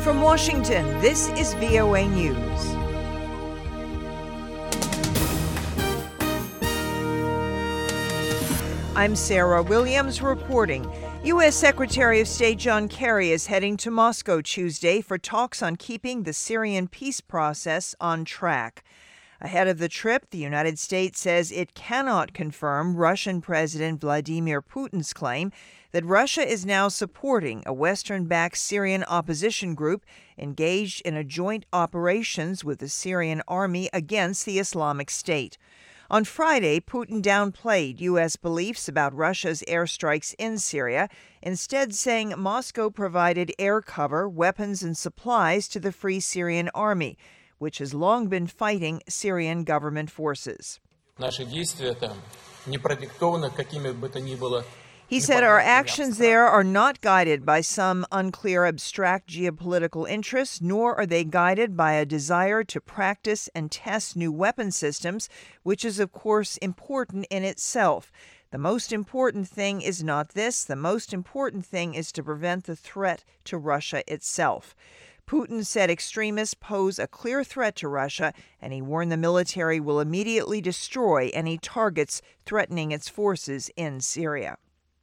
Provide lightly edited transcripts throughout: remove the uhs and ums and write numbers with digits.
From Washington, this is VOA News. I'm Sarah Williams reporting. U.S. Secretary of State John Kerry is heading to Moscow Tuesday for talks on keeping the Syrian peace process on track. Ahead of the trip, the United States says it cannot confirm Russian President Vladimir Putin's claim that Russia is now supporting a Western-backed Syrian opposition group engaged in a joint operations with the Syrian army against the Islamic State. On Friday, Putin downplayed U.S. beliefs about Russia's airstrikes in Syria, instead saying Moscow provided air cover, weapons, and supplies to the Free Syrian Army, which has long been fighting Syrian government forces. He said our actions there are not guided by some unclear abstract geopolitical interests, nor are they guided by a desire to practice and test new weapon systems, which is, of course, important in itself. The most important thing is not this. The most important thing is to prevent the threat to Russia itself. Putin said extremists pose a clear threat to Russia, and he warned the military will immediately destroy any targets threatening its forces in Syria.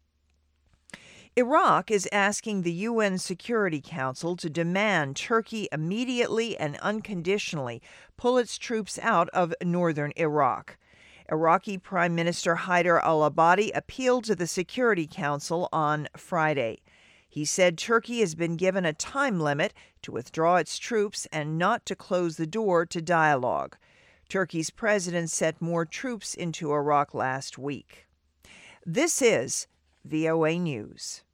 Iraq is asking the UN Security Council to demand Turkey immediately and unconditionally pull its troops out of northern Iraq. Iraqi Prime Minister Haider al-Abadi appealed to the Security Council on Friday. He said Turkey has been given a time limit to withdraw its troops and not to close the door to dialogue. Turkey's president sent more troops into Iraq last week. This is VOA News.